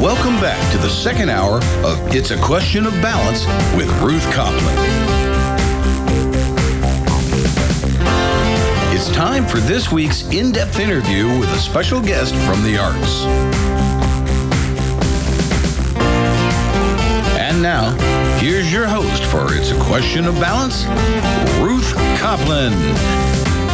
Welcome back to the second hour of It's a Question of Balance with Ruth Copland. It's time for this week's in-depth interview with a special guest from the arts. And now, here's your host for It's a Question of Balance, Ruth Copland.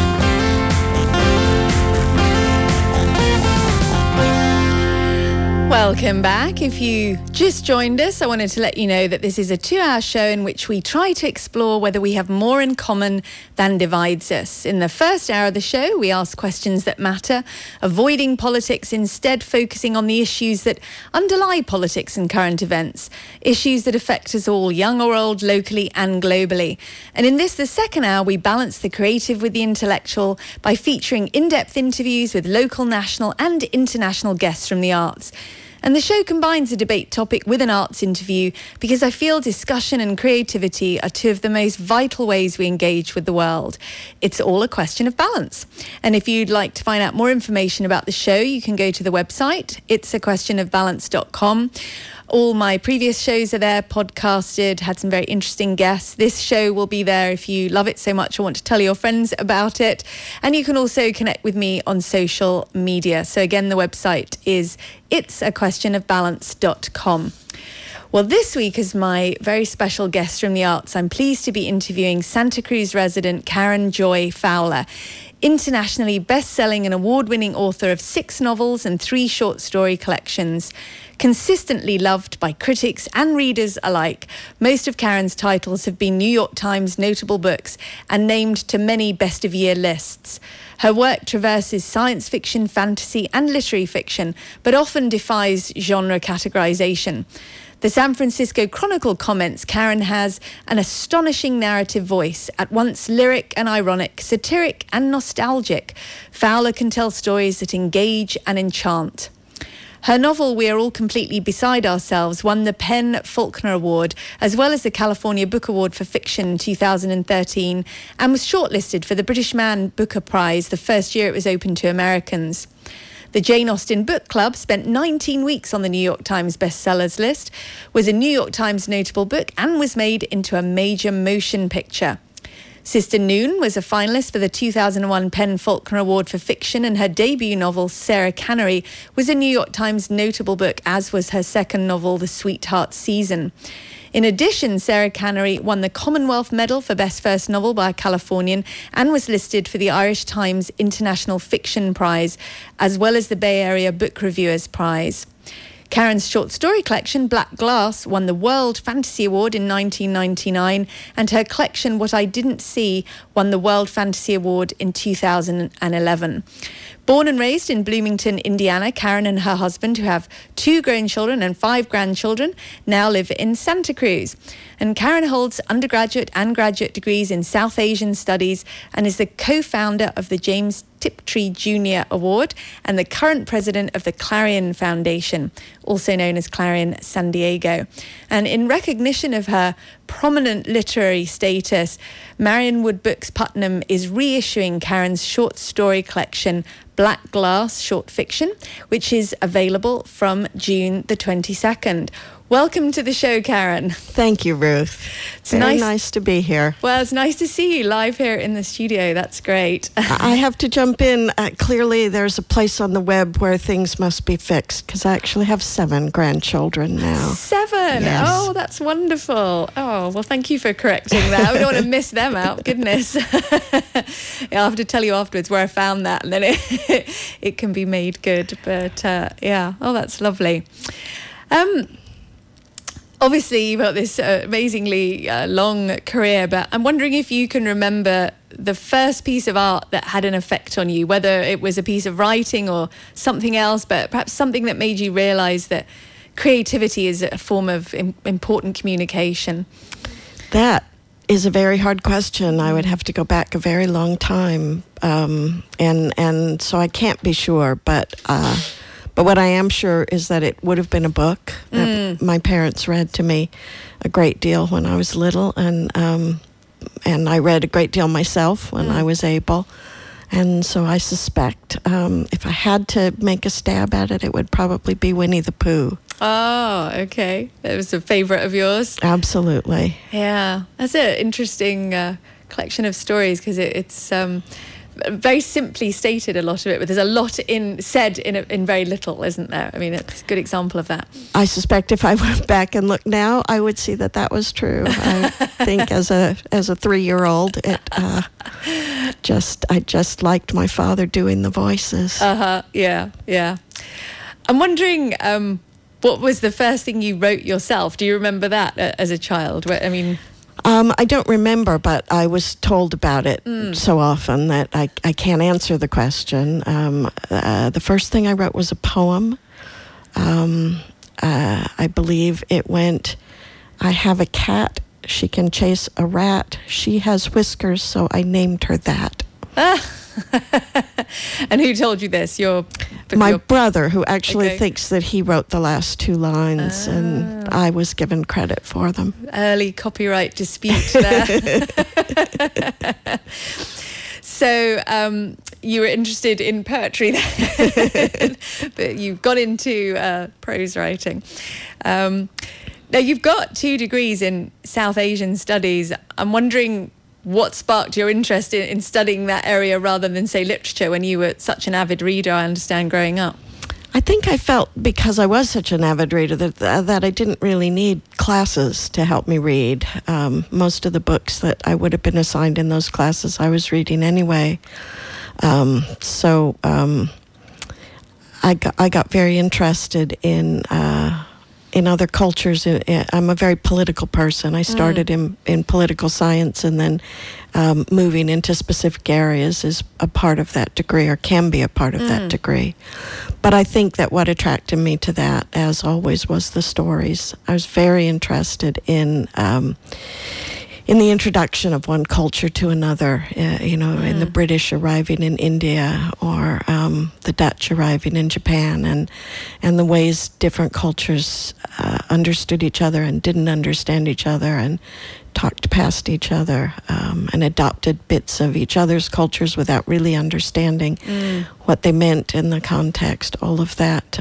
Welcome back. If you just joined us, I wanted to let you know that this is a 2-hour show in which we try to explore whether we have more in common than divides us. In the first hour of the show, we ask questions that matter, avoiding politics, instead focusing on the issues that underlie politics and current events, issues that affect us all, young or old, locally and globally. And in this, the second hour, we balance the creative with the intellectual by featuring in-depth interviews with local, national and international guests from the arts. And the show combines a debate topic with an arts interview because I feel discussion and creativity are two of the most vital ways we engage with the world. It's all a question of balance. And if you'd like to find out more information about the show, you can go to the website, itsaquestionofbalance.com. All my previous shows are there, podcasted, had some very interesting guests. This show will be there if you love it so much or want to tell your friends about it. And you can also connect with me on social media. So again, the website is itsaquestionofbalance.com. Well, this week as my very special guest from the arts, I'm pleased to be interviewing Santa Cruz resident Karen Joy Fowler, internationally best-selling and award-winning author of 6 novels and 3 short story collections. Consistently loved by critics and readers alike, most of Karen's titles have been New York Times notable books and named to many best-of-year lists. Her work traverses science fiction, fantasy and literary fiction, but often defies genre categorization. The San Francisco Chronicle comments Karen has an astonishing narrative voice, at once lyric and ironic, satiric and nostalgic. Fowler can tell stories that engage and enchant. Her novel, We Are All Completely Beside Ourselves, won the PEN Faulkner Award, as well as the California Book Award for Fiction in 2013, and was shortlisted for the British Man Booker Prize the first year it was open to Americans. The Jane Austen Book Club spent 19 weeks on the New York Times bestsellers list, was a New York Times notable book, and was made into a major motion picture. Sister Noon was a finalist for the 2001 PEN Faulkner Award for Fiction, and her debut novel, Sarah Canary, was a New York Times notable book, as was her second novel, The Sweetheart Season. In addition, Sarah Canary won the Commonwealth Medal for Best First Novel by a Californian and was listed for the Irish Times International Fiction Prize, as well as the Bay Area Book Reviewers Prize. Karen's short story collection, Black Glass, won the World Fantasy Award in 1999, and her collection, What I Didn't See, won the World Fantasy Award in 2011. Born and raised in Bloomington, Indiana, Karen and her husband, who have 2 grown children and 5 grandchildren, now live in Santa Cruz. And Karen holds undergraduate and graduate degrees in South Asian Studies and is the co-founder of the James Tiptree Jr. Award and the current president of the Clarion Foundation, also known as Clarion San Diego. And in recognition of her prominent literary status, Marion Wood Books Putnam is reissuing Karen's short story collection, Black Glass Short Fiction, which is available from June the 22nd. Welcome to the show, Karen. Thank you, Ruth. It's very nice to be here. Well, it's nice to see you live here in the studio. That's great. I have to jump in. Clearly, there's a place on the web where things must be fixed, because I actually have 7 grandchildren now. 7? Yes. Oh, that's wonderful. Oh, well, thank you for correcting that. We don't want to miss them out. Goodness. Yeah, I'll have to tell you afterwards where I found that, and then it can be made good. But, yeah. Oh, that's lovely. Obviously, you've got this amazingly long career, but I'm wondering if you can remember the first piece of art that had an effect on you, whether it was a piece of writing or something else, but perhaps something that made you realise that creativity is a form of important communication. That is a very hard question. I would have to go back a very long time, and so I can't be sure, but what I am sure is that it would have been a book that my parents read to me a great deal when I was little, and I read a great deal myself when I was able. And so I suspect if I had to make a stab at it, it would probably be Winnie the Pooh. Oh, okay. That was a favorite of yours. Absolutely. Yeah, that's an interesting collection of stories because it's very simply stated, a lot of it, but there's a lot said in very little, isn't there? I mean, it's a good example of that. I suspect if I went back and looked now, I would see that was true. I think as a 3-year-old, I just liked my father doing the voices. Yeah. I'm wondering, what was the first thing you wrote yourself? Do you remember that as a child? I don't remember, but I was told about it so often that I can't answer the question. The first thing I wrote was a poem. I believe it went, I have a cat, she can chase a rat, she has whiskers, so I named her that. And who told you this? My brother, who actually thinks that he wrote the last 2 lines, and I was given credit for them. Early copyright dispute there. So you were interested in poetry then, but you got into prose writing. Now, you've got 2 degrees in South Asian studies. I'm wondering what sparked your interest in studying that area rather than, say, literature when you were such an avid reader, I understand, growing up? I think I felt, because I was such an avid reader, that I didn't really need classes to help me read. Most of the books that I would have been assigned in those classes I was reading anyway. So I got very interested in other cultures. I'm a very political person. I started in political science, and then moving into specific areas is a part of that degree, or can be a part of that degree. But I think that what attracted me to that, as always, was the stories. I was very interested in the introduction of one culture to another, in the British arriving in India, or the Dutch arriving in Japan, and the ways different cultures understood each other and didn't understand each other, and talked past each other, and adopted bits of each other's cultures without really understanding what they meant in the context. All of that.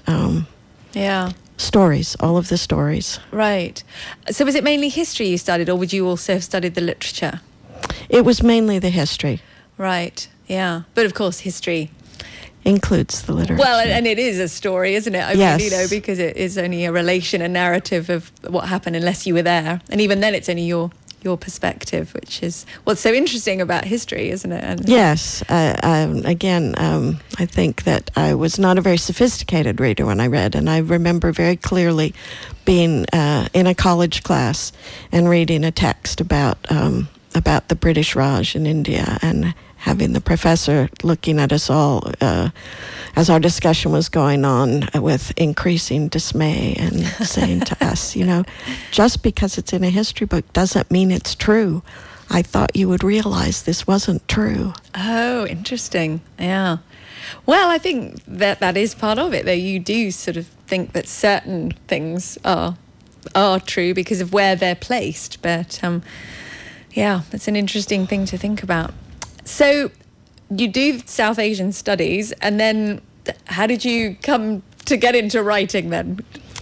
Stories, all of the stories. Right. So was it mainly history you studied, or would you also have studied the literature? It was mainly the history. Right, yeah. But of course, history includes the literature. Well, and it is a story, isn't it? I mean, because it is only a relation, a narrative of what happened unless you were there. And even then, it's only your perspective, which is what's so interesting about history, isn't it? And yes. Again, I think that I was not a very sophisticated reader when I read, and I remember very clearly being in a college class and reading a text about the British Raj in India, and having the professor looking at us all as our discussion was going on with increasing dismay, and saying to us, just because it's in a history book doesn't mean it's true. I thought you would realize this wasn't true. Oh, interesting. Yeah. Well, I think that is part of it, though. You do sort of think that certain things are true because of where they're placed. But, that's an interesting thing to think about. So you do South Asian studies, and then how did you come to get into writing then?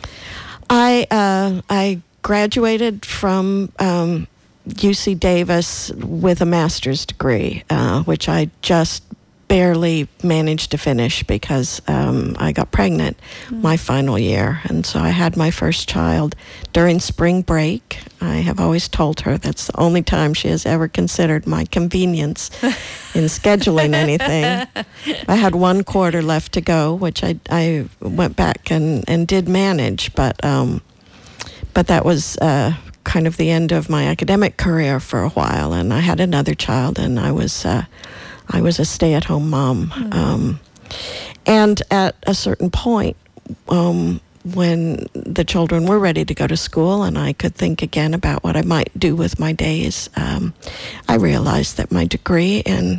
I graduated from UC Davis with a master's degree, which I just barely managed to finish because I got pregnant my final year. And so I had my first child during spring break. I have always told her that's the only time she has ever considered my convenience in scheduling anything. I had 1 quarter left to go, which I went back and did manage, but that was kind of the end of my academic career for a while. And I had another child, and I was a stay-at-home mom. And at a certain point, when the children were ready to go to school and I could think again about what I might do with my days, I realized that my degree in,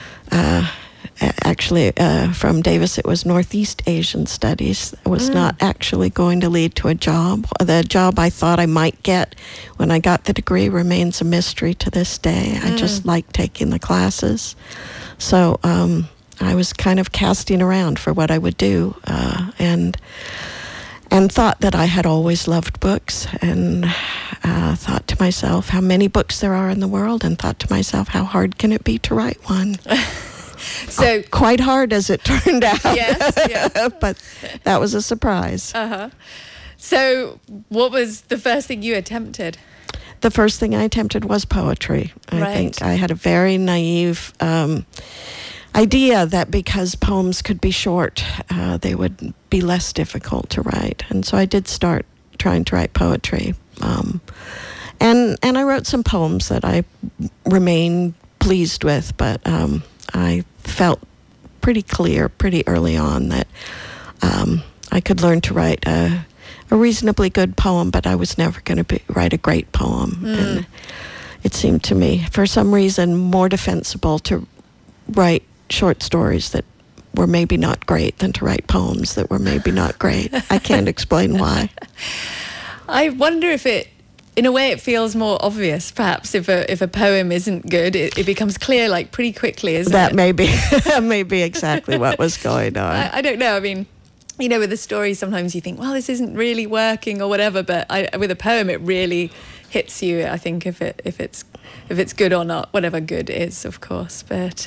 from Davis, it was Northeast Asian Studies, was not actually going to lead to a job. The job I thought I might get when I got the degree remains a mystery to this day. I just like taking the classes. So I was kind of casting around for what I would do. thought that I had always loved books, and thought to myself how many books there are in the world, and thought to myself how hard can it be to write one. So quite hard, as it turned out. Yes, yeah. But that was a surprise. So what was the first thing you attempted? The first thing I attempted was poetry. I think I had a very naive idea that because poems could be short, they would be less difficult to write. And so I did start trying to write poetry. And I wrote some poems that I remain pleased with, but I felt pretty clear pretty early on that I could learn to write a reasonably good poem, but I was never going to write a great poem. And it seemed to me, for some reason, more defensible to write short stories that were maybe not great than to write poems that were maybe not great. I can't explain why. I wonder if in a way, it feels more obvious, perhaps, if a poem isn't good. It becomes clear, like, pretty quickly, isn't it? That may be exactly what was going on. I don't know. I mean, you know, with a story, sometimes you think, well, this isn't really working or whatever. But with a poem, it really hits you, I think, if it's good or not, whatever good is, of course. But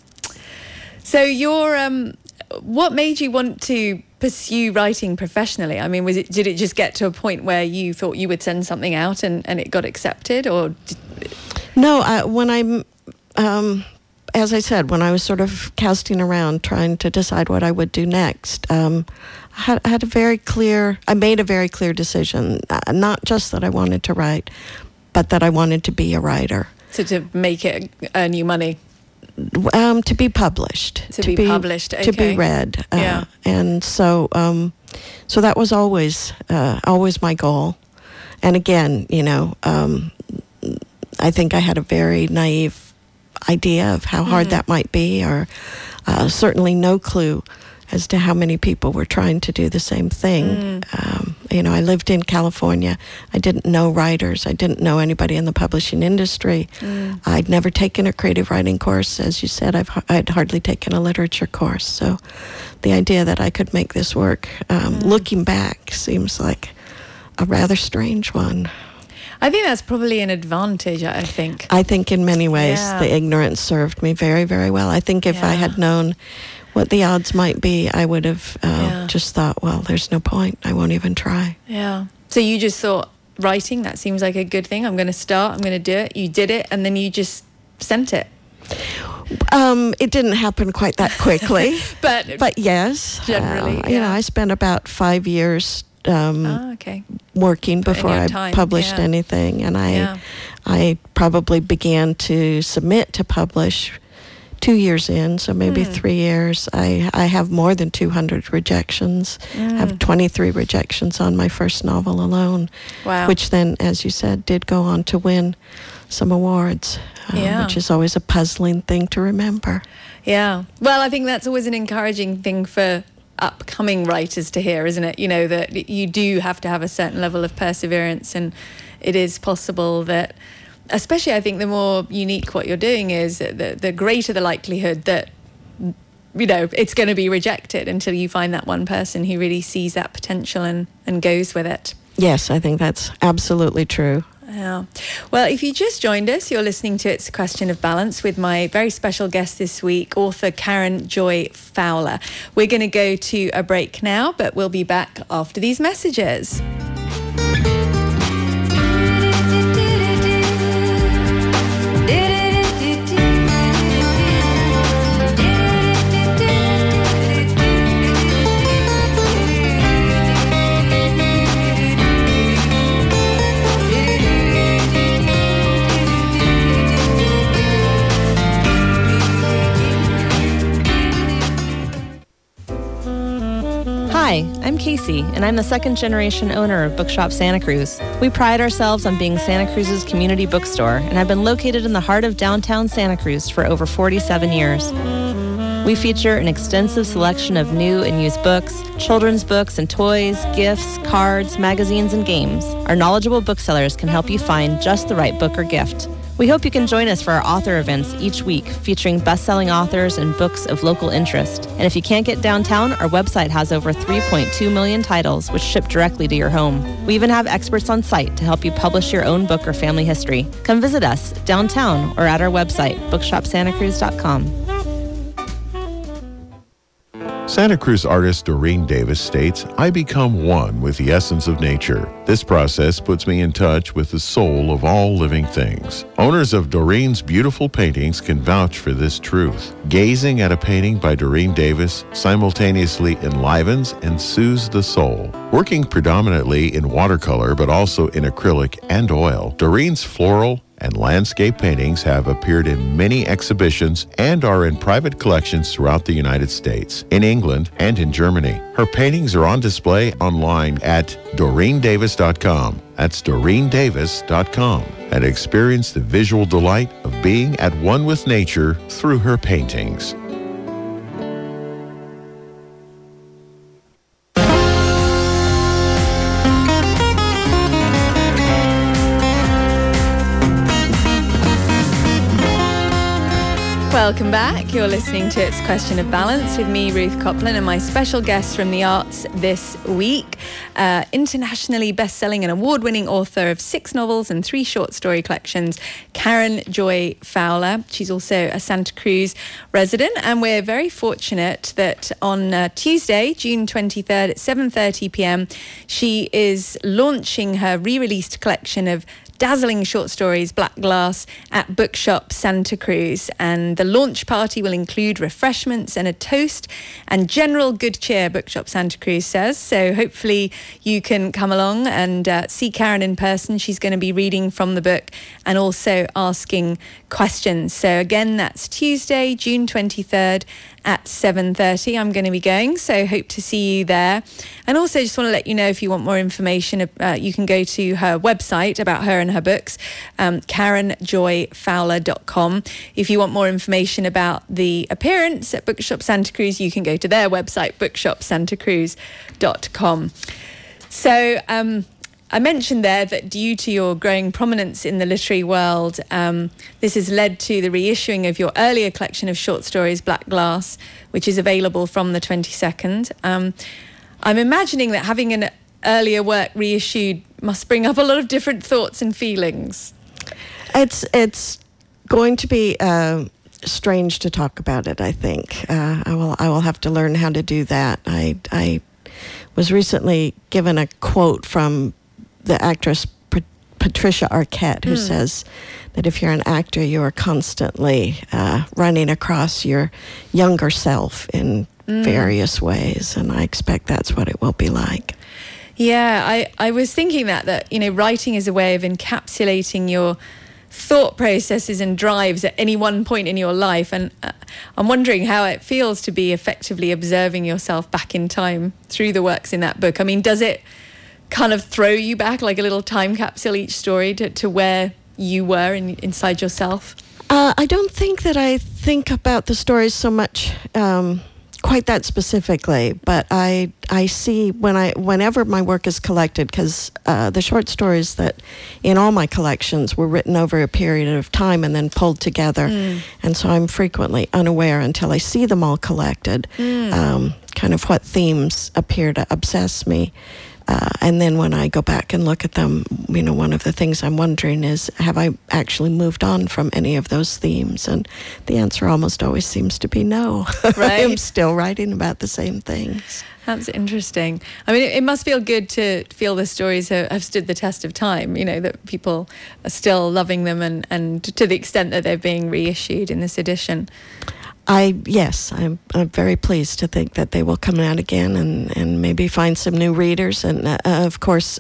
so what made you want to pursue writing professionally? I mean, did it just get to a point where you thought you would send something out and it got accepted, or? No, when as I said, when I was sort of casting around trying to decide what I would do next, I made a very clear decision, not just that I wanted to write, but that I wanted to be a writer. So to make it earn you money? To be published. To be published, okay. To be read. Yeah. And so that was always my goal. And again, you know, I think I had a very naive idea of how hard that might be, or certainly no clue as to how many people were trying to do the same thing. You know, I lived in California. I didn't know writers. I didn't know anybody in the publishing industry. I'd never taken a creative writing course. As you said, I'd hardly taken a literature course. So the idea that I could make this work, looking back, seems like a rather strange one. I think that's probably an advantage, I think. I think in many ways the ignorance served me very, very well. I think if I had known what the odds might be, I would have just thought, well, there's no point. I won't even try. Yeah. So you just thought, writing, that seems like a good thing. I'm going to start. I'm going to do it. You did it, and then you just sent it. It didn't happen quite that quickly. but yes. Generally, you know, I spent about 5 years working before I published anything, and I probably began to submit to publish 2 years in, so maybe 3 years. I have more than 200 rejections. I have 23 rejections on my first novel alone. Wow. Which then, as you said, did go on to win some awards, which is always a puzzling thing to remember. Yeah. Well, I think that's always an encouraging thing for upcoming writers to hear, isn't it? You know, that you do have to have a certain level of perseverance, and it is possible that, especially, I think the more unique what you're doing is, the greater the likelihood that, you know, it's going to be rejected until you find that one person who really sees that potential and goes with it. Yes, I think that's absolutely true. Yeah. Well, if you just joined us, you're listening to It's a Question of Balance with my very special guest this week, author Karen Joy Fowler. We're going to go to a break now, but we'll be back after these messages. Hi, I'm Casey, and I'm the second-generation owner of Bookshop Santa Cruz. We pride ourselves on being Santa Cruz's community bookstore, and have been located in the heart of downtown Santa Cruz for over 47 years. We feature an extensive selection of new and used books, children's books and toys, gifts, cards, magazines, and games. Our knowledgeable booksellers can help you find just the right book or gift. We hope you can join us for our author events each week featuring best-selling authors and books of local interest. And if you can't get downtown, our website has over 3.2 million titles which ship directly to your home. We even have experts on site to help you publish your own book or family history. Come visit us downtown or at our website, bookshopsantacruz.com. Santa Cruz artist Doreen Davis states, "I become one with the essence of nature. This process puts me in touch with the soul of all living things." Owners of Doreen's beautiful paintings can vouch for this truth. Gazing at a painting by Doreen Davis simultaneously enlivens and soothes the soul. Working predominantly in watercolor but also in acrylic and oil, Doreen's floral and landscape paintings have appeared in many exhibitions and are in private collections throughout the United States, in England, and in Germany. Her paintings are on display online at DoreenDavis.com. That's DoreenDavis.com. And experience the visual delight of being at one with nature through her paintings. Welcome back. You're listening to It's a Question of Balance with me, Ruth Copland, and my special guest from the arts this week, internationally best-selling and award-winning author of 6 novels and 3 short story collections, Karen Joy Fowler. She's also a Santa Cruz resident, and we're very fortunate that on Tuesday, June 23rd at 7:30 p.m, she is launching her re-released collection of dazzling short stories, Black Glass, at Bookshop Santa Cruz. And the launch party will include refreshments and a toast and general good cheer, Bookshop Santa Cruz says. So hopefully you can come along and see Karen in person. She's going to be reading from the book and also asking questions. So again, that's Tuesday, June 23rd at 7:30. I'm going to be going, so hope to see you there. And also just want to let you know, if you want more information, you can go to her website about her and her books, KarenJoyFowler.com. If you want more information about the appearance at Bookshop Santa Cruz, you can go to their website, bookshopsantacruz.com. So I mentioned there that due to your growing prominence in the literary world, this has led to the reissuing of your earlier collection of short stories, Black Glass, which is available from the 22nd. I'm imagining that having an earlier work reissued must bring up a lot of different thoughts and feelings. It's going to be strange to talk about it, I think. I will have to learn how to do that. I was recently given a quote from the actress Patricia Arquette, who says that if you're an actor, you are constantly running across your younger self in various ways, and I expect that's what it will be like. Yeah, I was thinking that writing is a way of encapsulating your thought processes and drives at any one point in your life, and I'm wondering how it feels to be effectively observing yourself back in time through the works in that book. I mean, does it kind of throw you back like a little time capsule, each story, to where you were inside yourself? I don't think that I think about the stories so much quite that specifically, but I see whenever my work is collected, because the short stories that in all my collections were written over a period of time and then pulled together, and so I'm frequently unaware until I see them all collected, kind of what themes appear to obsess me. And then when I go back and look at them, one of the things I'm wondering is, have I actually moved on from any of those themes? And the answer almost always seems to be no. Right. I'm still writing about the same things. That's interesting. I mean, it must feel good to feel the stories have stood the test of time, that people are still loving them and to the extent that they're being reissued in this edition. Yes, I'm very pleased to think that they will come out again and maybe find some new readers. And of course,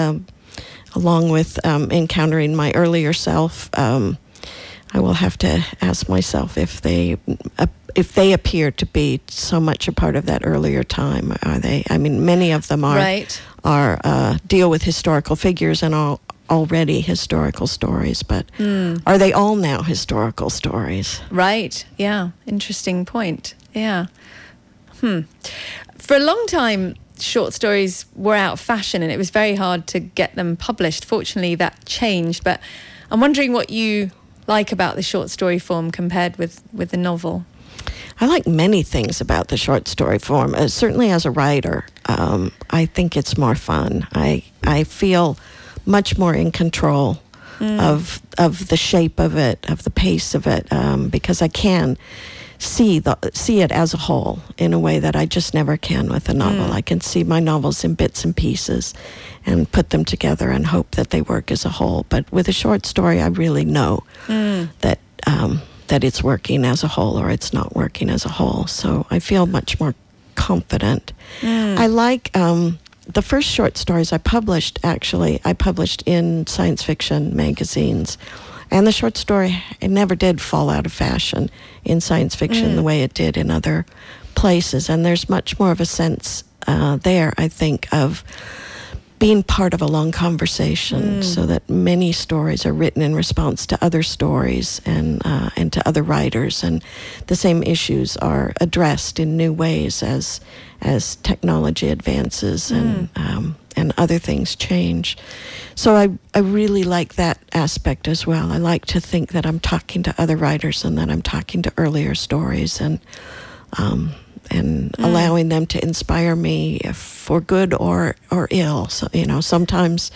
along with encountering my earlier self, I will have to ask myself if they appear to be so much a part of that earlier time. Are they? I mean, many of them are right. are deal with historical figures and already historical stories, but are they all now historical stories? Right, yeah. Interesting point. Yeah. For a long time, short stories were out of fashion and it was very hard to get them published. Fortunately, that changed, but I'm wondering what you like about the short story form compared with the novel? I like many things about the short story form. Certainly as a writer, I think it's more fun. I feel much more in control of the shape of it, of the pace of it, because I can see it as a whole in a way that I just never can with a novel. I can see my novels in bits and pieces and put them together and hope that they work as a whole. But with a short story, I really know that it's working as a whole or it's not working as a whole. So I feel much more confident. I like the first short stories I published in science fiction magazines. And the short story, it never did fall out of fashion in science fiction the way it did in other places. And there's much more of a sense there, I think, of being part of a long conversation, so that many stories are written in response to other stories and to other writers, and the same issues are addressed in new ways as technology advances and other things change. So I really like that aspect as well. I like to think that I'm talking to other writers and that I'm talking to earlier stories and allowing them to inspire me for good or ill. So, sometimes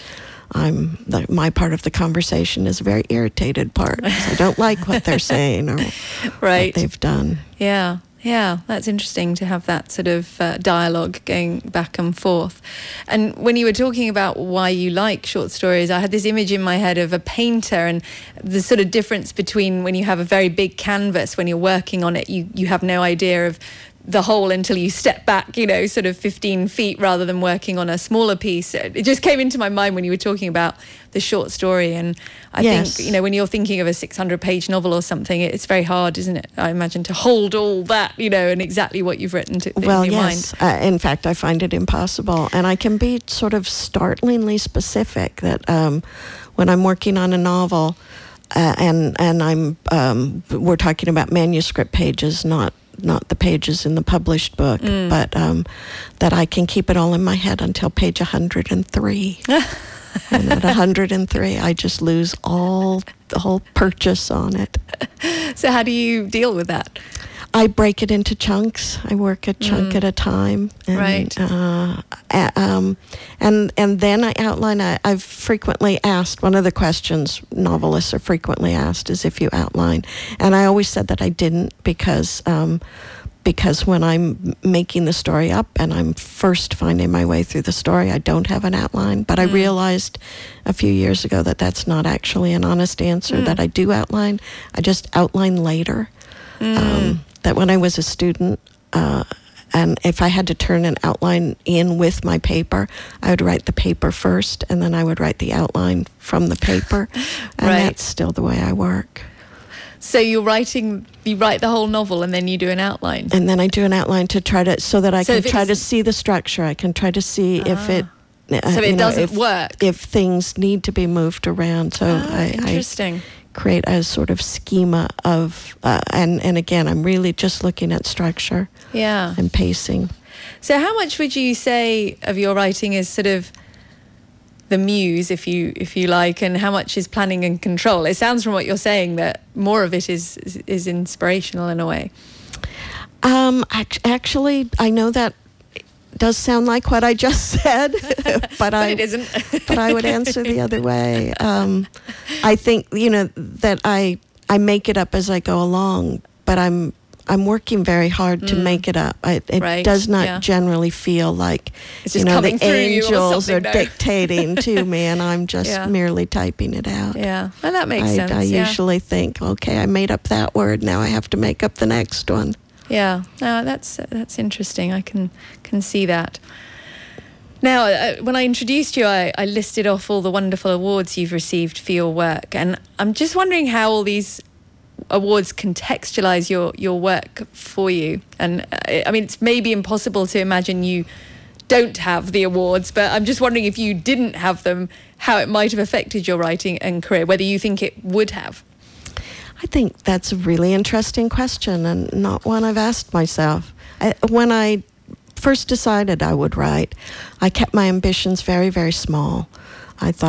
my part of the conversation is a very irritated part. I don't like what they're saying or what they've done. Yeah, that's interesting to have that sort of dialogue going back and forth. And when you were talking about why you like short stories, I had this image in my head of a painter and the sort of difference between when you have a very big canvas, when you're working on it, you have no idea of the whole until you step back, sort of 15 feet rather than working on a smaller piece. It just came into my mind when you were talking about the short story. And I think, when you're thinking of a 600-page novel or something, it's very hard, isn't it? I imagine to hold all that, and exactly what you've written in your mind. In fact, I find it impossible. And I can be sort of startlingly specific that when I'm working on a novel and we're talking about manuscript pages, not the pages in the published book, but that I can keep it all in my head until page 103. And at 103, I just lose the whole purchase on it. So how do you deal with that? I break it into chunks. I work a chunk at a time. And, and then I outline. I've frequently asked, one of the questions novelists are frequently asked is if you outline. And I always said that I didn't because when I'm making the story up and I'm first finding my way through the story, I don't have an outline. But I realized a few years ago that that's not actually an honest answer, that I do outline. I just outline later. That when I was a student, and if I had to turn an outline in with my paper, I would write the paper first, and then I would write the outline from the paper. And that's still the way I work. So you write the whole novel and then you do an outline? And then I do an outline to so that I can try to see the structure. I can try to see if it... So it doesn't work? If things need to be moved around. So interesting. I create a sort of schema of... and again, I'm really just looking at structure and pacing. So how much would you say of your writing is sort of the muse, if you like, and how much is planning and control? It sounds from what you're saying that more of it is inspirational in a way. Actually, I know that does sound like what I just said, but it isn't. But I would answer the other way. I think that I make it up as I go along, but I'm working very hard to make it up. It does not generally feel like the angels are dictating to me, and I'm just merely typing it out. Yeah, well, that makes sense. I usually think, okay, I made up that word. Now I have to make up the next one. Yeah, no, that's interesting. I can see that. Now, when I introduced you, I listed off all the wonderful awards you've received for your work, and I'm just wondering how all these awards contextualize your work for you. And I mean, it's maybe impossible to imagine you don't have the awards, but I'm just wondering if you didn't have them, how it might have affected your writing and career, whether you think it would have. I think that's a really interesting question and not one I've asked myself. When I first decided I would write, I kept my ambitions very, very small. I thought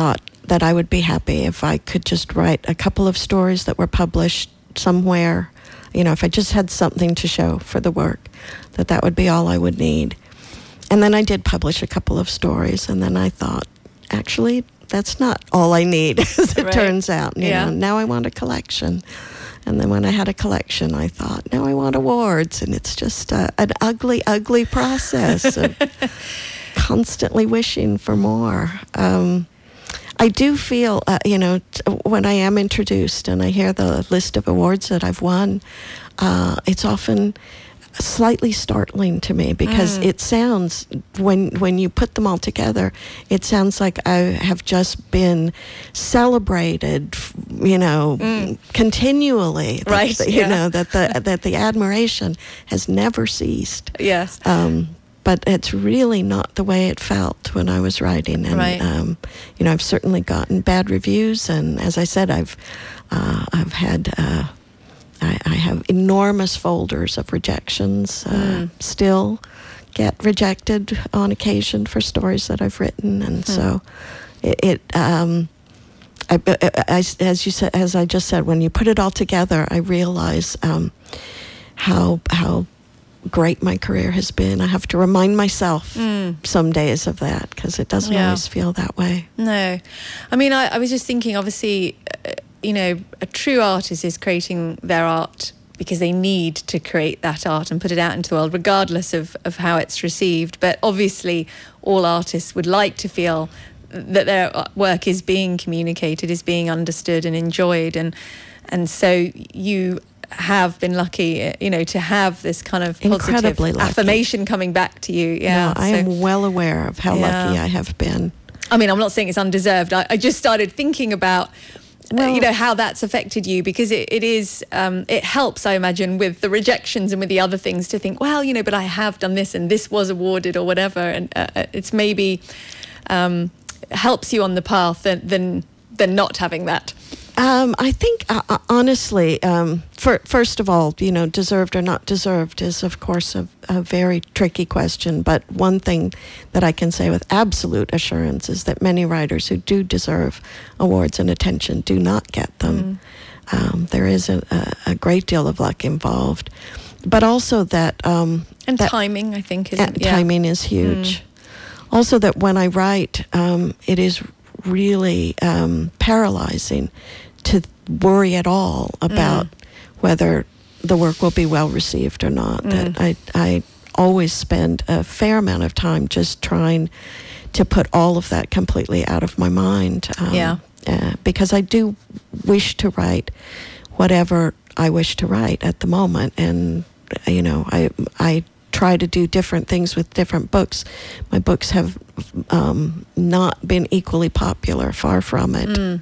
that I would be happy if I could just write a couple of stories that were published somewhere. If I just had something to show for the work, that would be all I would need. And then I did publish a couple of stories, and then I thought, actually, that's not all I need, as it turns out. You know, now I want a collection. And then when I had a collection, I thought, now I want awards. And it's just an ugly, ugly process of constantly wishing for more. I do feel, when I am introduced and I hear the list of awards that I've won, it's often slightly startling to me, because it sounds, when you put them all together, it sounds like I have just been celebrated, continually. Right. That the admiration has never ceased. Yes. But it's really not the way it felt when I was writing. And, right. I've certainly gotten bad reviews, and as I said, I've had. I have enormous folders of rejections. Still get rejected on occasion for stories that I've written, and so as I just said, when you put it all together, I realize how great my career has been. I have to remind myself some days of that, because it doesn't always feel that way. No, I mean, I was just thinking, obviously, a true artist is creating their art because they need to create that art and put it out into the world, regardless of how it's received. But obviously, all artists would like to feel that their work is being communicated, is being understood and enjoyed. And so you have been lucky, to have this kind of positive affirmation coming back to you. Yeah, no, I am well aware of how lucky I have been. I mean, I'm not saying it's undeserved. I just started thinking about how that's affected you, because it is, it helps, I imagine, with the rejections and with the other things, to think, well, but I have done this and this was awarded or whatever, and it's maybe helps you on the path than not having that. I think, honestly, first of all, deserved or not deserved is, of course, a very tricky question. But one thing that I can say with absolute assurance is that many writers who do deserve awards and attention do not get them. There is a great deal of luck involved. But also that... and timing, I think, isn't it? Timing is huge. Also that when I write, it is really paralyzing to worry at all about whether the work will be well received or not. That I always spend a fair amount of time just trying to put all of that completely out of my mind. Because I do wish to write whatever I wish to write at the moment, and I try to do different things with different books. My books have not been equally popular, far from it.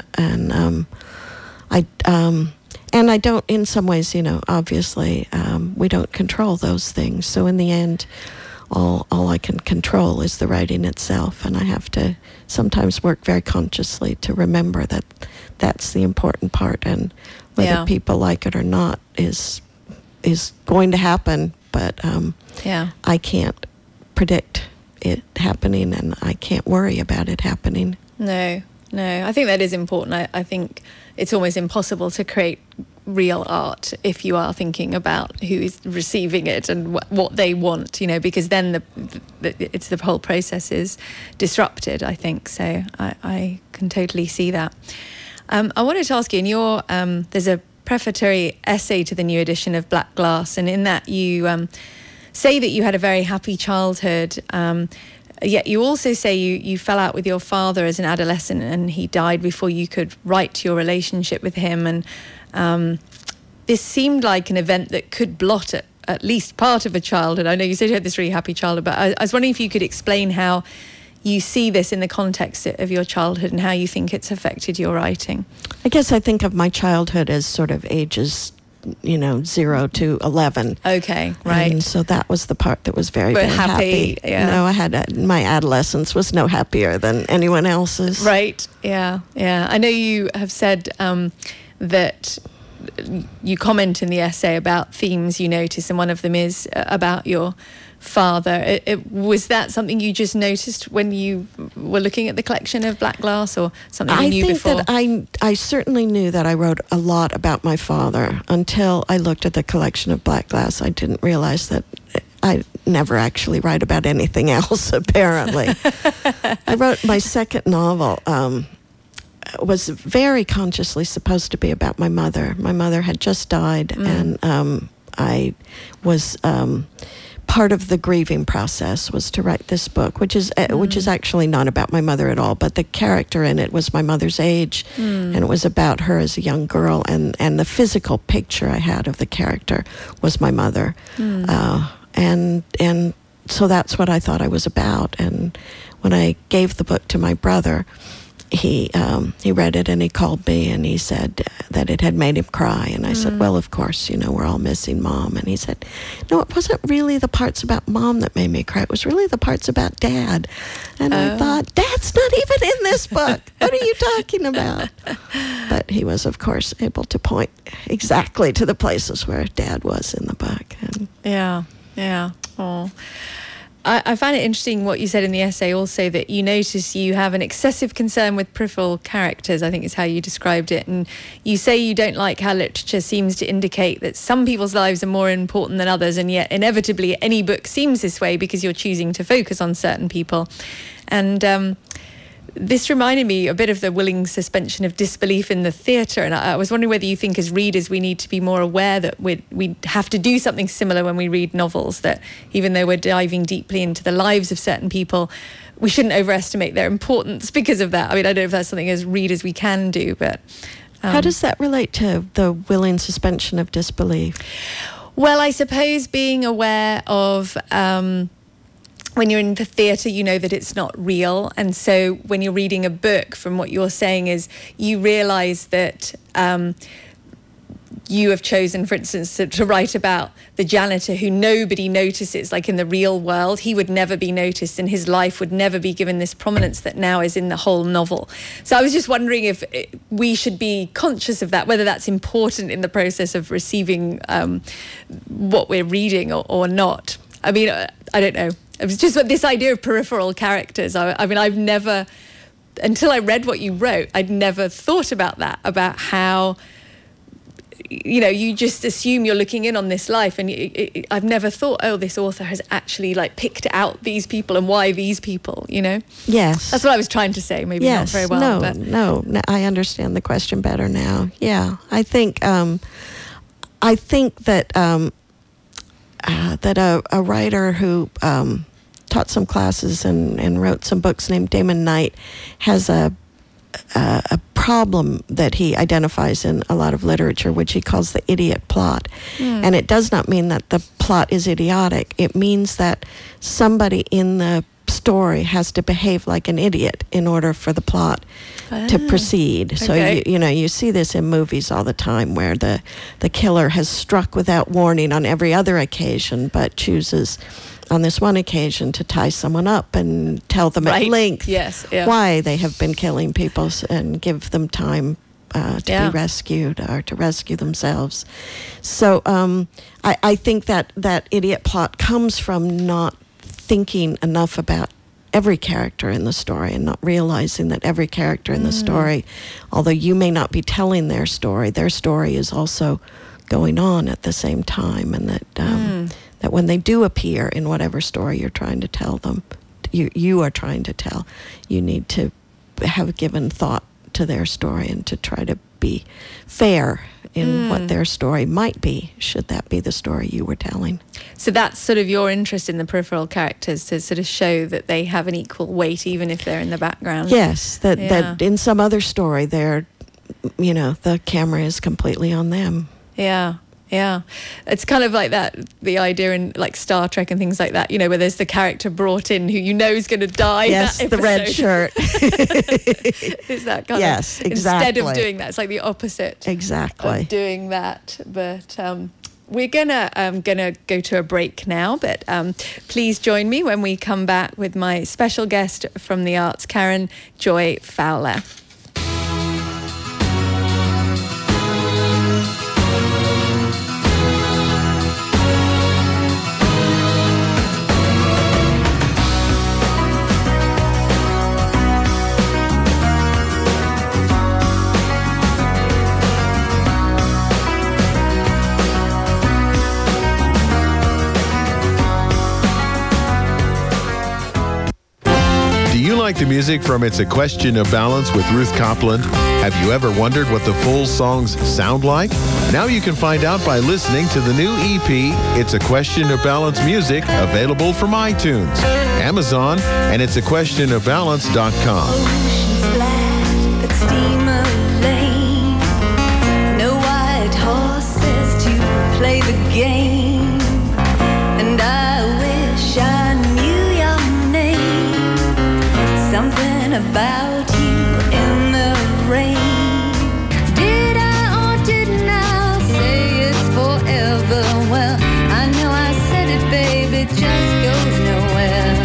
And I don't, in some ways, obviously, we don't control those things. So in the end, all I can control is the writing itself, and I have to sometimes work very consciously to remember that that's the important part, and whether people like it or not is going to happen. But I can't predict it happening, and I can't worry about it happening. No, I think that is important. I think it's almost impossible to create real art if you are thinking about who is receiving it and what they want, because then the whole process is disrupted, I think. So I can totally see that. I wanted to ask you, in your there's a prefatory essay to the new edition of Black Glass, and in that you say that you had a very happy childhood, yet you also say you fell out with your father as an adolescent, and he died before you could write your relationship with him. And this seemed like an event that could blot at least part of a childhood. I know you said you had this really happy childhood, but I was wondering if you could explain how you see this in the context of your childhood and how you think it's affected your writing. I guess I think of my childhood as sort of ages 0 to 11. Okay, right. And so that was the part that was very, very happy. Yeah. No, I had my adolescence was no happier than anyone else's. Right. Yeah. I know you have said that you comment in the essay about themes you notice, and one of them is about your father. Was that something you just noticed when you were looking at the collection of Black Glass, or something you knew before? I think that I certainly knew that I wrote a lot about my father until I looked at the collection of Black Glass. I didn't realize that I never actually write about anything else, apparently. I wrote my second novel, was very consciously supposed to be about my mother. My mother had just died, and I was part of the grieving process was to write this book, which is actually not about my mother at all, but the character in it was my mother's age, and it was about her as a young girl, and the physical picture I had of the character was my mother. And so that's what I thought I was about. And when I gave the book to my brother, he read it and he called me and he said that it had made him cry. And I said, well, of course, we're all missing Mom. And he said, no, it wasn't really the parts about Mom that made me cry. It was really the parts about Dad. And I thought, Dad's not even in this book. What are you talking about? But he was, of course, able to point exactly to the places where Dad was in the book. And Yeah. Oh. I find it interesting what you said in the essay also, that you notice you have an excessive concern with peripheral characters, I think is how you described it. And you say you don't like how literature seems to indicate that some people's lives are more important than others, and yet inevitably any book seems this way because you're choosing to focus on certain people. And this reminded me a bit of the willing suspension of disbelief in the theatre, and I was wondering whether you think as readers we need to be more aware that we have to do something similar when we read novels, that even though we're diving deeply into the lives of certain people, we shouldn't overestimate their importance because of that. I mean, I don't know if that's something as readers we can do, but... How does that relate to the willing suspension of disbelief? Well, I suppose being aware of... when you're in the theatre, you know that it's not real. And so when you're reading a book, from what you're saying is you realise that you have chosen, for instance, to write about the janitor who nobody notices, like in the real world. He would never be noticed and his life would never be given this prominence that now is in the whole novel. So I was just wondering if we should be conscious of that, whether that's important in the process of receiving what we're reading or not. I mean, I don't know. It was just this idea of peripheral characters. I mean, I've never, until I read what you wrote, I'd never thought about that, about how, you just assume you're looking in on this life, and I've never thought, this author has actually picked out these people and why these people, Yes. That's what I was trying to say, maybe not very well. No, I understand the question better now. Yeah, I think that that a writer who taught some classes and wrote some books named Damon Knight has a problem that he identifies in a lot of literature, which he calls the idiot plot. And it does not mean that the plot is idiotic. It means that somebody in the story has to behave like an idiot in order for the plot to proceed. So you see this in movies all the time, where the killer has struck without warning on every other occasion, but chooses on this one occasion to tie someone up and tell them at length why they have been killing people and give them time to be rescued or to rescue themselves. So I think that idiot plot comes from not thinking enough about every character in the story and not realizing that every character in the story, although you may not be telling their story is also going on at the same time, and that that when they do appear in whatever story you're trying to tell them, you are trying to tell, you need to have given thought to their story and to try to be fair in what their story might be, should that be the story you were telling. So that's sort of your interest in the peripheral characters, to sort of show that they have an equal weight even if they're in the background. Yes, that in some other story they're, the camera is completely on them. Yeah. It's kind of like that, the idea in Star Trek and things like that, where there's the character brought in who is going to die. Yes, the red shirt. Is that kind yes, of, exactly. Instead of doing that, it's like the opposite. Exactly. Of doing that. But we're gonna go to a break now, but please join me when we come back with my special guest from the arts, Karen Joy Fowler. you like the music from It's a Question of Balance with Ruth Copland? Have you ever wondered what the full songs sound like? Now you can find out by listening to the new EP, It's a Question of Balance Music, available from iTunes, Amazon, and it'saquestionofbalance.com. Oceans black, but steamer lane. No white horses to play the game. And I wish I knew your name. Something about you in the rain. Did I or didn't I say it's forever? Well, I know I said it, baby, it just goes nowhere.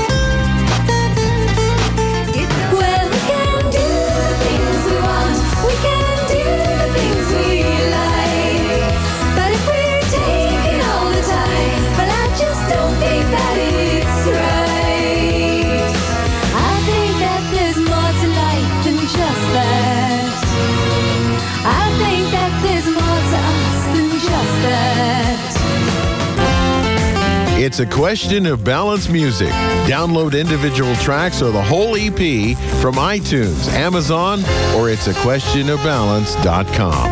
Well, we can do the things we want. We can do the things we like. But if we're taking all the time, well, I just don't think that it's right. I think that there's more to life than just that. I think that there's more to us than just that. It's a Question of Balance Music. Download individual tracks or the whole EP from iTunes, Amazon, or it'saquestionofbalance.com.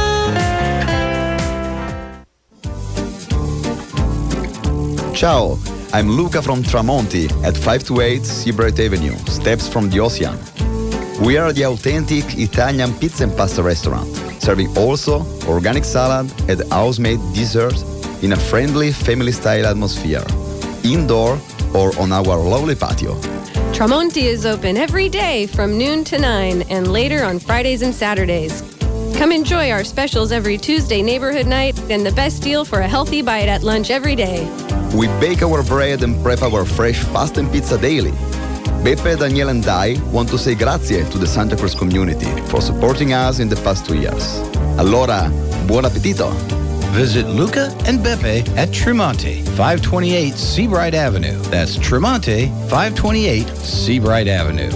Ciao, I'm Luca from Tramonti at 528 Seabright Avenue, steps from the ocean. We are the authentic Italian pizza and pasta restaurant, serving also organic salad and house-made desserts in a friendly family-style atmosphere, indoor or on our lovely patio. Tramonti is open every day from noon to 9 and later on Fridays and Saturdays. Come enjoy our specials every Tuesday neighborhood night and the best deal for a healthy bite at lunch every day. We bake our bread and prep our fresh pasta and pizza daily. Beppe, Daniele and I want to say grazie to the Santa Cruz community for supporting us in the past 2 years. Allora, buon appetito! Visit Luca and Beppe at Tremonti, 528 Seabright Avenue. That's Tremonti, 528 Seabright Avenue.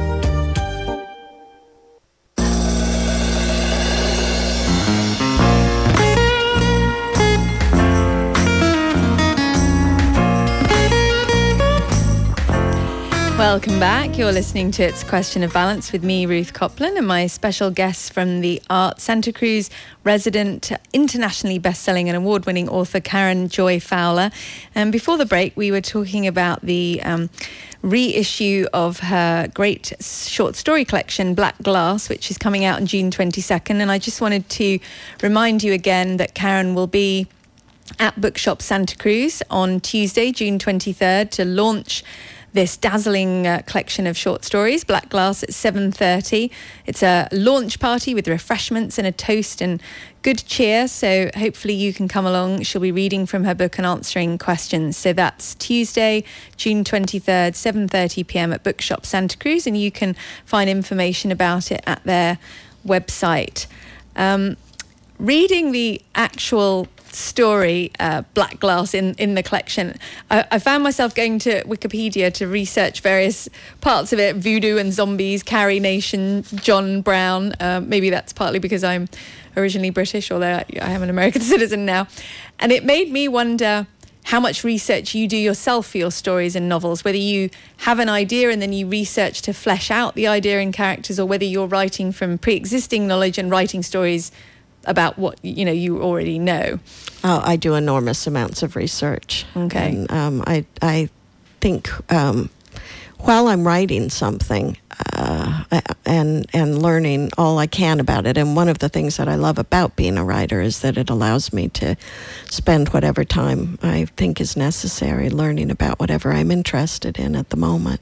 Welcome back. You're listening to It's a Question of Balance with me, Ruth Copland, and my special guests from the Art Santa Cruz resident, internationally best-selling and award-winning author Karen Joy Fowler. And before the break, we were talking about the reissue of her great short story collection, Black Glass, which is coming out on June 22nd. And I just wanted to remind you again that Karen will be at Bookshop Santa Cruz on Tuesday, June 23rd, to launch this dazzling collection of short stories, Black Glass, at 7:30. It's a launch party with refreshments and a toast and good cheer, so hopefully you can come along. She'll be reading from her book and answering questions. So that's Tuesday, June 23rd, 7:30 p.m. at Bookshop Santa Cruz, and you can find information about it at their website. Reading the actual story, Black Glass, in the collection, I found myself going to Wikipedia to research various parts of it: voodoo and zombies, Carrie Nation, John Brown. Maybe that's partly because I'm originally British, although I am an American citizen now. And it made me wonder how much research you do yourself for your stories and novels, whether you have an idea and then you research to flesh out the idea and characters, or whether you're writing from pre-existing knowledge and writing stories about what you already know. Oh, I do enormous amounts of research. Okay. And I think while I'm writing something and learning all I can about it, and one of the things that I love about being a writer is that it allows me to spend whatever time I think is necessary learning about whatever I'm interested in at the moment.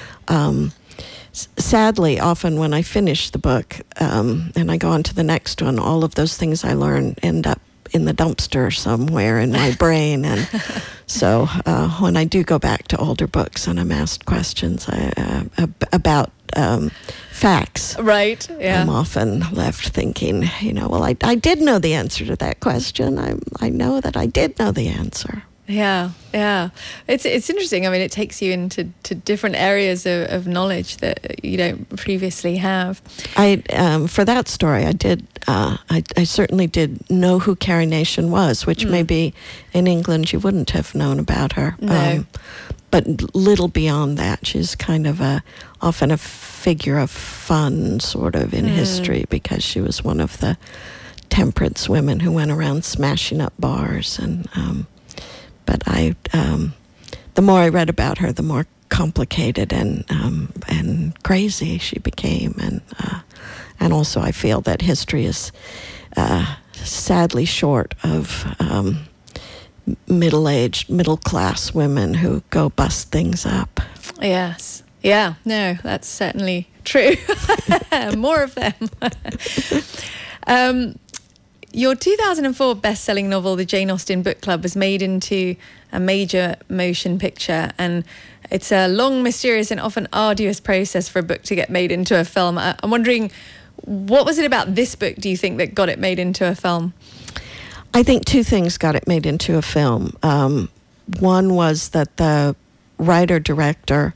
Sadly, often when I finish the book and I go on to the next one, all of those things I learn end up in the dumpster somewhere in my brain. And so when I do go back to older books and I'm asked questions about facts, right? Yeah. I'm often left thinking, well, I did know the answer to that question. I know that I did know the answer. Yeah. It's interesting. I mean, it takes you into different areas of knowledge that you don't previously have. For that story, I did. I certainly did know who Carrie Nation was, which maybe in England you wouldn't have known about her. No. but little beyond that. She's kind of often a figure of fun, sort of, in history, because she was one of the temperance women who went around smashing up bars. And but the more I read about her, the more complicated and crazy she became, and also I feel that history is sadly short of middle-aged, middle-class women who go bust things up. Yes. Yeah, no, that's certainly true. More of them. Your 2004 best-selling novel, The Jane Austen Book Club, was made into a major motion picture, and it's a long, mysterious, and often arduous process for a book to get made into a film. I'm wondering, what was it about this book, do you think, that got it made into a film? I think two things got it made into a film. One was that the writer-director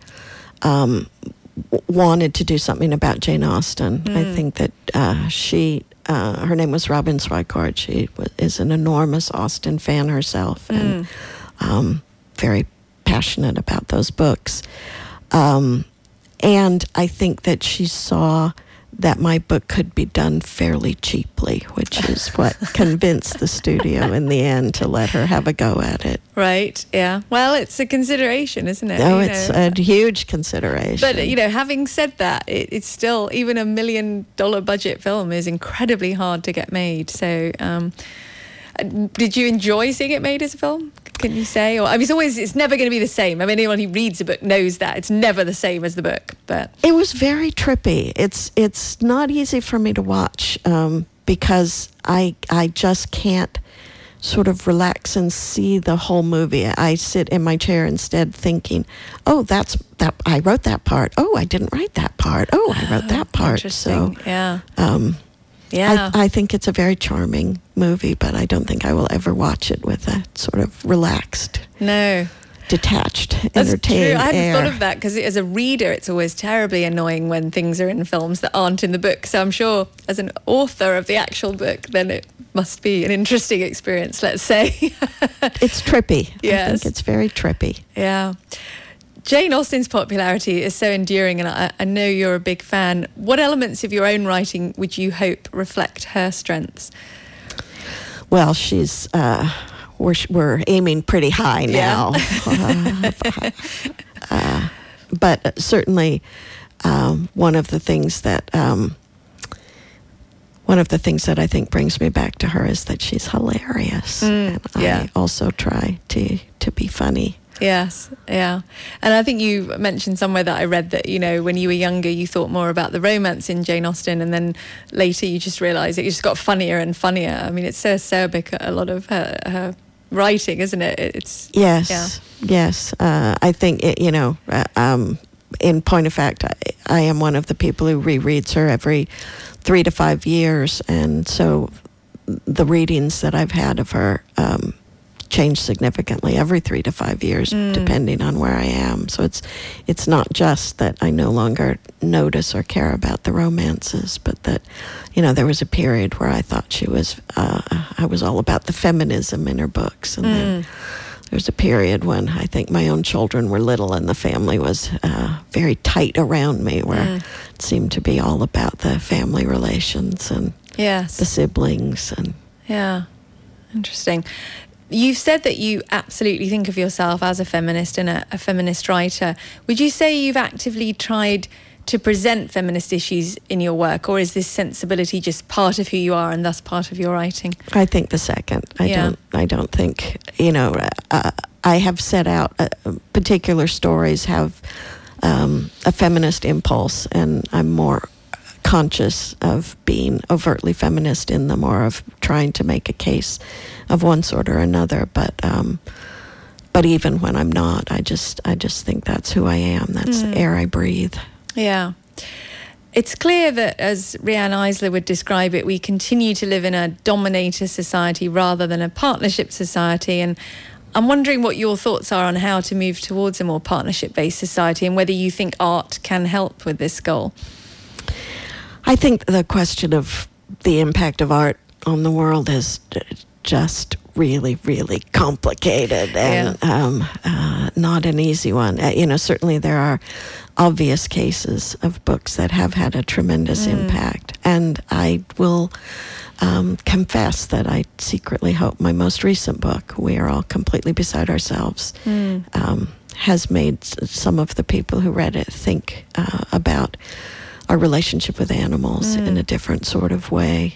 wanted to do something about Jane Austen. I think that her name was Robin Swicord. She is an enormous Austen fan herself, and very passionate about those books. And I think that she saw that my book could be done fairly cheaply, which is what convinced the studio in the end to let her have a go at it. Right, yeah. Well, it's a consideration, isn't it? No, it's a huge consideration. But, having said that, it's still, even $1 million budget film is incredibly hard to get made. So, did you enjoy seeing it made as a film? Can you say? Or it's never going to be the same. I mean, anyone who reads a book knows that it's never the same as the book. But it was very trippy. It's not easy for me to watch because I just can't sort of relax and see the whole movie. I sit in my chair instead thinking, oh, that's that. I wrote that part. Oh, I didn't write that part. Oh, I wrote that part. Interesting. So yeah. Yeah. I think it's a very charming movie, but I don't think I will ever watch it with a sort of relaxed, detached, entertained I hadn't air. thought of that, because as a reader, it's always terribly annoying when things are in films that aren't in the book. So I'm sure as an author of the actual book, then it must be an interesting experience, let's say. It's trippy. Yes. I think it's very trippy. Yeah. Jane Austen's popularity is so enduring, and I know you're a big fan. What elements of your own writing would you hope reflect her strengths? Well, she's we're aiming pretty high now, but certainly one of the things that I think brings me back to her is that she's hilarious, and I also try to be funny. Yes, yeah. And I think you mentioned somewhere that I read that, when you were younger, you thought more about the romance in Jane Austen, and then later you just realised it just got funnier and funnier. I mean, it's so acerbic, a lot of her writing, isn't it? Yes. I think, in point of fact, I am one of the people who rereads her every 3 to 5 years, and so the readings that I've had of her change significantly every 3 to 5 years, depending on where I am. So it's not just that I no longer notice or care about the romances, but that, there was a period where I thought she was, I was all about the feminism in her books. And then there's a period when I think my own children were little and the family was very tight around me, where it seemed to be all about the family relations and the siblings. And yeah, interesting. You've said that you absolutely think of yourself as a feminist and a feminist writer. Would you say you've actively tried to present feminist issues in your work, or is this sensibility just part of who you are and thus part of your writing? I think the second. I don't think, I have set out particular stories have a feminist impulse, and I'm more conscious of being overtly feminist in them, or of trying to make a case of one sort or another. But even when I'm not, I just think that's who I am. That's the air I breathe. Yeah. It's clear that, as Riane Eisler would describe it, we continue to live in a dominator society rather than a partnership society. And I'm wondering what your thoughts are on how to move towards a more partnership-based society, and whether you think art can help with this goal. I think the question of the impact of art on the world is just really, really complicated and not an easy one. Certainly there are obvious cases of books that have had a tremendous impact. And I will confess that I secretly hope my most recent book, We Are All Completely Beside Ourselves, has made some of the people who read it think about our relationship with animals in a different sort of way.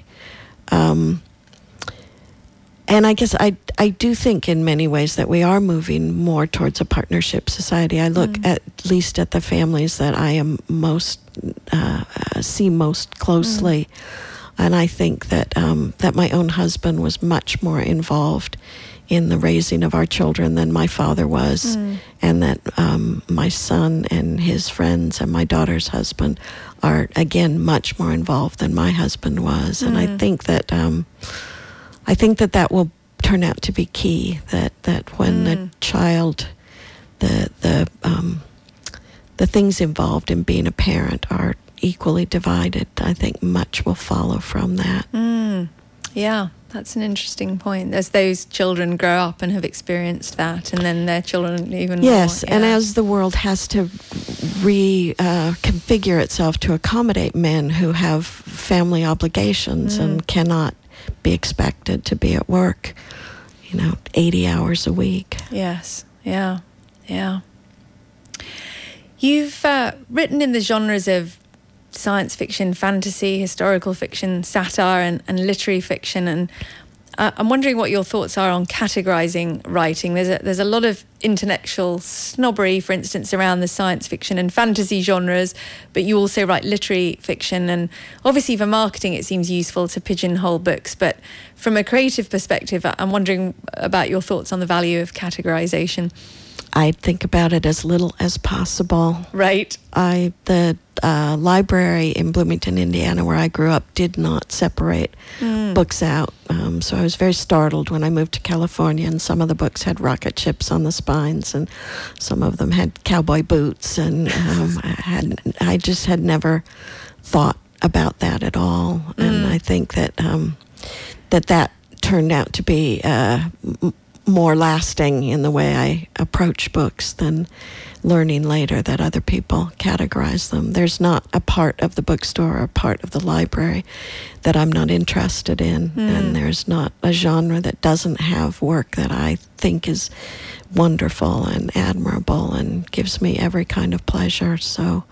And I guess I do think in many ways that we are moving more towards a partnership society. I look at least at the families that I am most see most closely, and I think that that my own husband was much more involved in the raising of our children than my father was, and that my son and his friends and my daughter's husband are again much more involved than my husband was, and I think that that will turn out to be key. That when the child, the things involved in being a parent are equally divided, I think much will follow from that. Yeah, that's an interesting point. As those children grow up and have experienced that, and then their children even more. Yes, and as the world has to reconfigure itself to accommodate men who have family obligations and cannot be expected to be at work, 80 hours a week. Yes, yeah. You've written in the genres of science fiction, fantasy, historical fiction, satire, and literary fiction, and I'm wondering what your thoughts are on categorizing writing. There's a lot of intellectual snobbery, for instance, around the science fiction and fantasy genres, but you also write literary fiction, and obviously for marketing it seems useful to pigeonhole books, but from a creative perspective, I'm wondering about your thoughts on the value of categorization. I think about it as little as possible. Right. The library in Bloomington, Indiana, where I grew up, did not separate books out. So I was very startled when I moved to California, and some of the books had rocket ships on the spines, and some of them had cowboy boots, and I just had never thought about that at all. And I think that that turned out to be more lasting in the way I approach books than learning later that other people categorize them. There's not a part of the bookstore or a part of the library that I'm not interested in, and there's not a genre that doesn't have work that I think is wonderful and admirable and gives me every kind of pleasure. So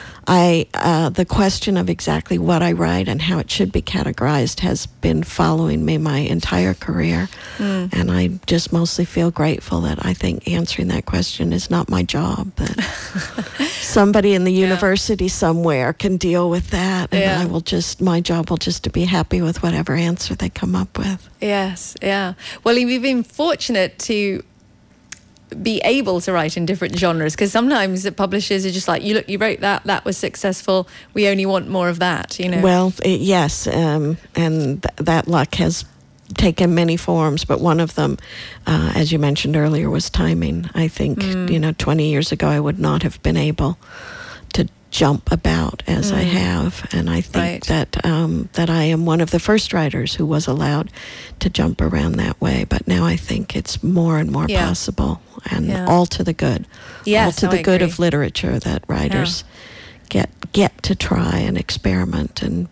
the question of exactly what I write and how it should be categorized has been following me my entire career. And I just mostly feel grateful that I think answering that question is not my job, that somebody in the university somewhere can deal with that, and my job will just to be happy with whatever answer they come up with. Yes, yeah. Well, you've been fortunate to be able to write in different genres, because sometimes the publishers are just like, you wrote that was successful, we only want more of that, Well, yes, and that luck has taken many forms, but one of them, as you mentioned earlier, was timing. I think 20 years ago I would not have been able to jump about as I have, and I think that I am one of the first writers who was allowed to jump around that way, but now I think it's more and more possible, and all to the good. Yes, all to the good of literature, that writers get to try and experiment and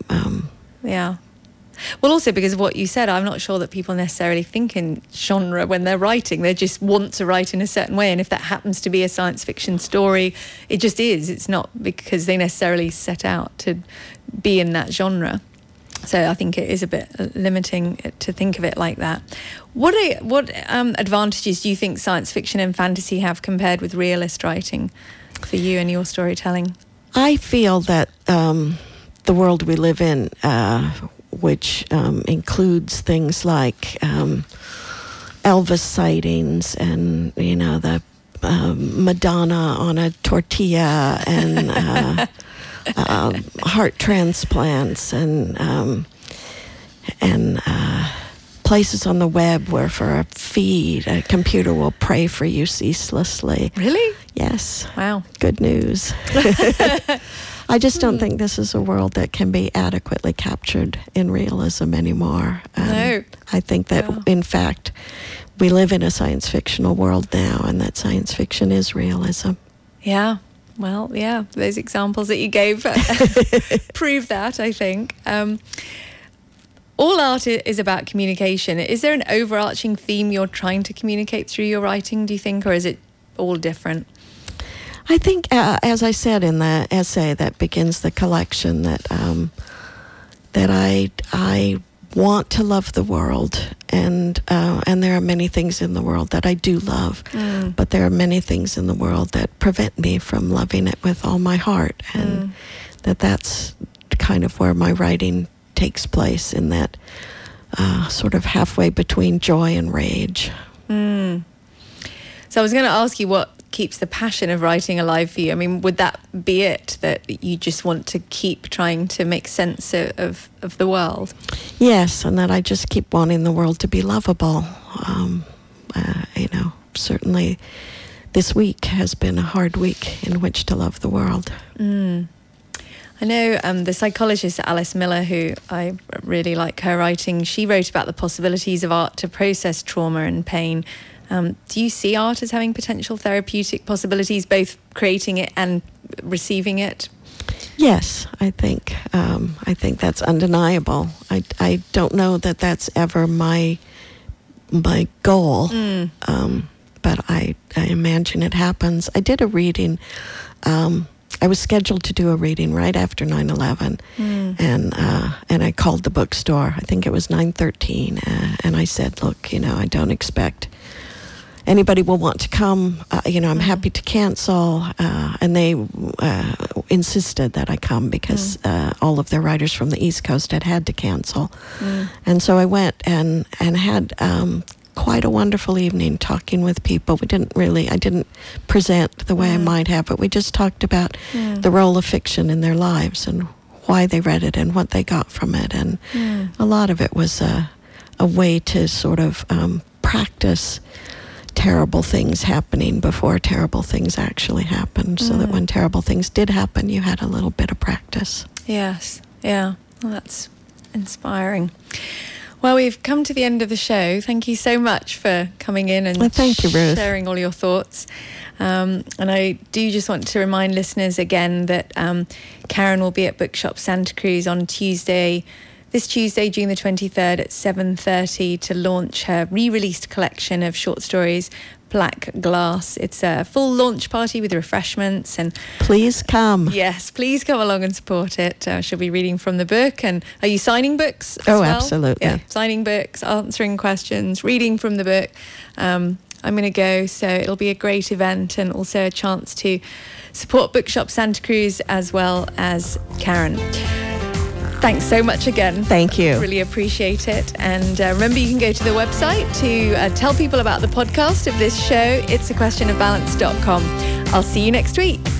Well, also because of what you said, I'm not sure that people necessarily think in genre when they're writing. They just want to write in a certain way, and if that happens to be a science fiction story, it just is. It's not because they necessarily set out to be in that genre. So I think it is a bit limiting to think of it like that. What advantages do you think science fiction and fantasy have compared with realist writing for you and your storytelling? I feel that the world we live in, which includes things like Elvis sightings and, the Madonna on a tortilla and heart transplants and places on the web where for a feed a computer will pray for you ceaselessly. Really? Yes. Wow. Good news. I just don't think this is a world that can be adequately captured in realism anymore. No. I think that, in fact, we live in a science fictional world now, and that science fiction is realism. Yeah. Well, yeah, those examples that you gave prove that, I think. All art is about communication. Is there an overarching theme you're trying to communicate through your writing, do you think, or is it all different? I think, as I said in the essay that begins the collection, that I want to love the world, and there are many things in the world that I do love, but there are many things in the world that prevent me from loving it with all my heart, and that's kind of where my writing takes place, in that sort of halfway between joy and rage. So I was going to ask you what keeps the passion of writing alive for you. I mean, would that be it, that you just want to keep trying to make sense of the world? Yes, and that I just keep wanting the world to be lovable. Certainly this week has been a hard week in which to love the world. I know the psychologist Alice Miller, who I really like her writing, she wrote about the possibilities of art to process trauma and pain. Do you see art as having potential therapeutic possibilities, both creating it and receiving it? Yes, I think that's undeniable. I don't know that that's ever my goal, but I imagine it happens. I did a reading. I was scheduled to do a reading right after 9/11, and I called the bookstore. I think it was 9:13, and I said, "Look, I don't expect anybody will want to come. I'm happy to cancel." And they insisted that I come because all of their writers from the East Coast had to cancel. And so I went and had quite a wonderful evening talking with people. I didn't present the way I might have, but we just talked about the role of fiction in their lives and why they read it and what they got from it. And a lot of it was a way to sort of practice terrible things happening before terrible things actually happened, so that when terrible things did happen, you had a little bit of practice. Yes, yeah. Well, that's inspiring. Well, we've come to the end of the show. Thank you so much for coming in and thank you, Ruth, sharing all your thoughts. And I do just want to remind listeners again that Karen will be at Bookshop Santa Cruz on this Tuesday, June the 23rd at 7:30 to launch her re-released collection of short stories, Black Glass. It's a full launch party with refreshments, and please come. Yes, please come along and support it. She'll be reading from the book. And are you signing books as well? Absolutely. Yeah, signing books, answering questions, reading from the book. I'm going to go, so it'll be a great event, and also a chance to support Bookshop Santa Cruz as well as Karen. Thanks so much again. Thank you. Really appreciate it. And remember, you can go to the website to tell people about the podcast of this show. It's a questionofbalance.com. I'll see you next week.